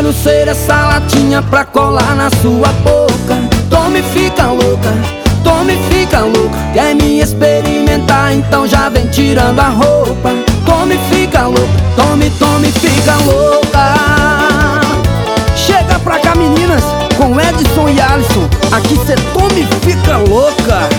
Quero ser essa latinha pra colar na sua boca. Tome, fica louca, tome, fica louca. Quer me experimentar, então já vem tirando a roupa. Tome, fica louca, tome, tome, fica louca. Chega pra cá, meninas, com Edson e Alisson. Aqui cê tome e fica louca.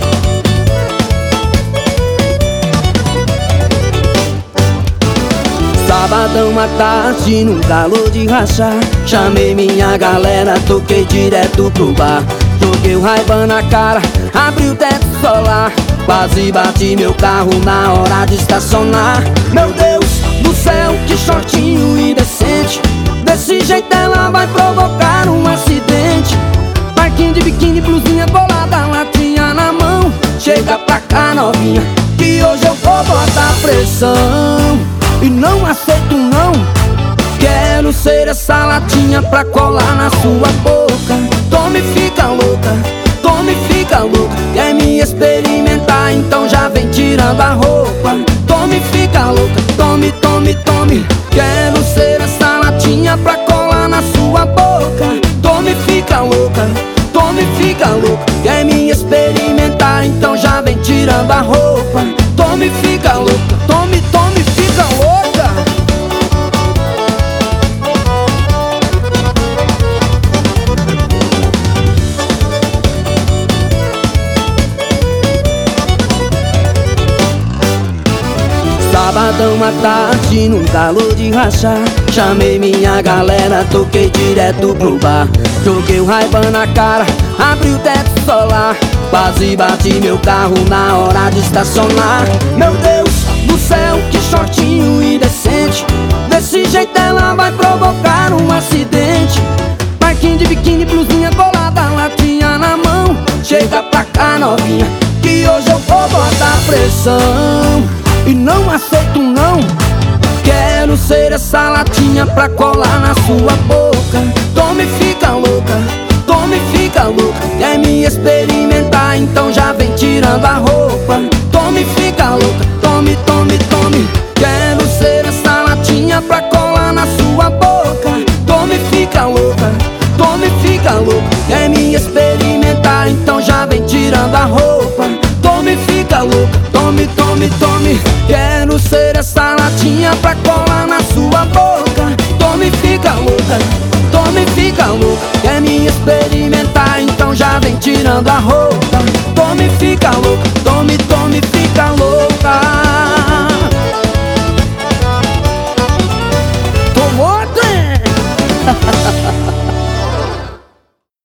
Sabadão à tarde, no galo de rachar, chamei minha galera, toquei direto pro bar. Joguei o Ray-Ban na cara, abri o teto solar, quase bati meu carro na hora de estacionar. Meu Deus do céu, que shortinho indecente. Desse jeito ela vai provocar um acidente. Parquinho de biquíni, blusinha colada, latinha na mão. Chega pra cá, novinha, que hoje eu vou botar pressão. E não aceito não. Quero ser essa latinha pra colar na sua boca. Tome, fica louca, tome, fica louca. Quer me experimentar, então já vem tirando a roupa. Tome, fica louca, tome, tome, tome. Quero ser essa latinha pra colar na sua boca. Tome, fica louca, tome, fica louca. Quer me experimentar, então já vem tirando a roupa. Tome, fica louca, tome, tome, fica louca. Sabadão à tarde, num galo de rachar, chamei minha galera, toquei direto pro bar. Joguei o Ray-Ban na cara, abri o teto solar, quase bati meu carro na hora de estacionar. Meu Deus do céu, que shortinho indecente. Desse jeito ela vai provocar um acidente. Parquinho de biquíni, blusinha colada, latinha na mão. Chega pra cá, novinha, que hoje eu vou botar pressão. E não aceito não. Quero ser essa latinha pra colar na sua boca. Tome, fica louca, tome, fica louca. Quer me experimentar, então já vem tirando a roupa. Tome, fica louca, tome, tome, tome. Quero ser essa latinha pra colar na sua boca. Tome, fica louca, tome, fica louca. Quer me experimentar, então já vem tirando a roupa. Tome, fica louca, tome, tome, tome. Quero ser essa latinha pra colar na sua boca. Tome, fica louca, tome, fica louca. Quer me experimentar, então já vem tirando a roupa. Tome, fica louca, tome, tome, fica louca.